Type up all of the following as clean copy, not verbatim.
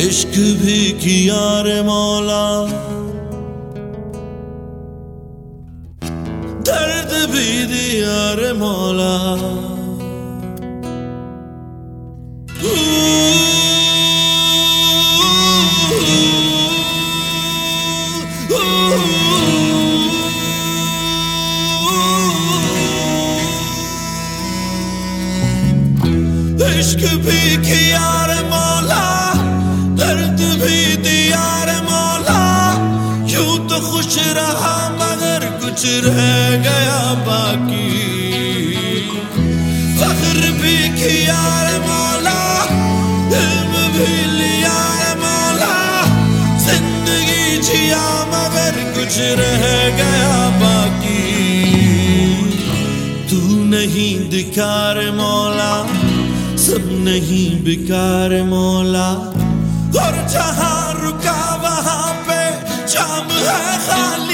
इश्क भी किया रे मौला, दर्द भी दिया रे मौला। इश्क भी किया रे मौला, दर्द भी दिया रे मौला। यूं तो खुश रहा मगर कुछ रह गया बाकी। फख्र भी किया रे मौला, इल्म भी लिया रे मौला। जिंदगी जिया मगर कुछ रह गया बाकी। तू नहीं दिखा रे मौला, सब नहीं बेकार मौला। और जहां रुका वहां पे जाम है खाली।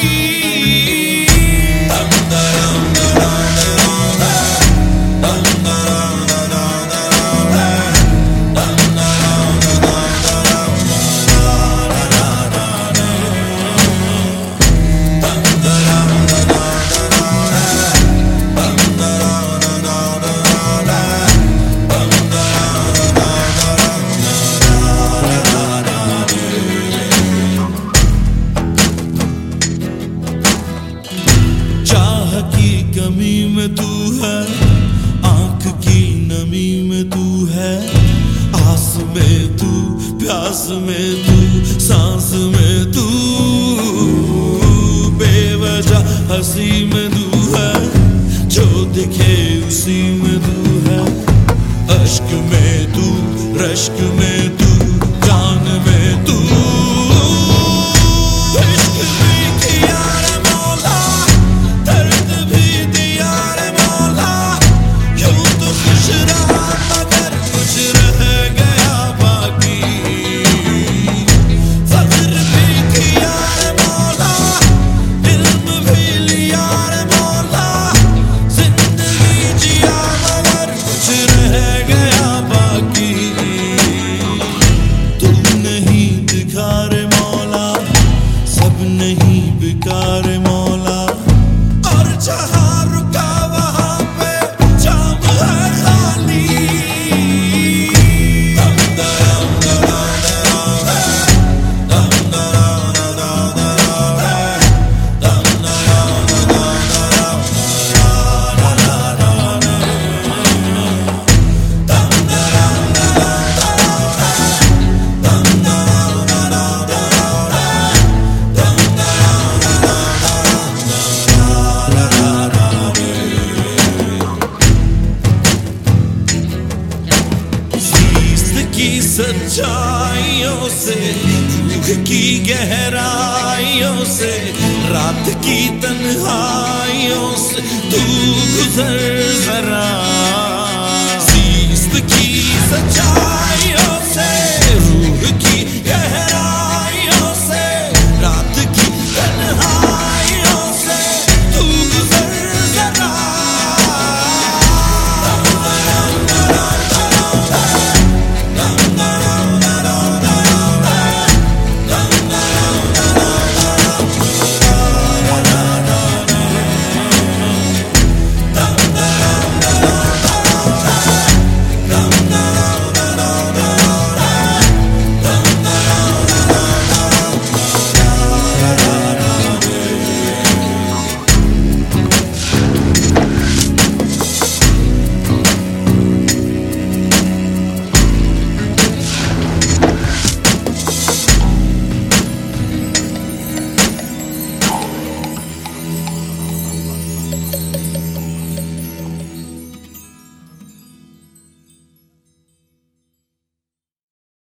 कमी में तू है, आंख की नमी में तू है। आस में तू, प्यास में तू, सांस में तू। बेवजह हंसी में तू है, जो दिखे उसी में तू है। अश्क में तू, रश्क में तू, जान में तू। नहीं बेकार मौला, और जहां रुका वहां पे जाम है खाली। सच्चाइयों से, दुख की गहराइयों से, रात की तन्हाइयों से तू गुजर जरा। सीस्त की सच्चाई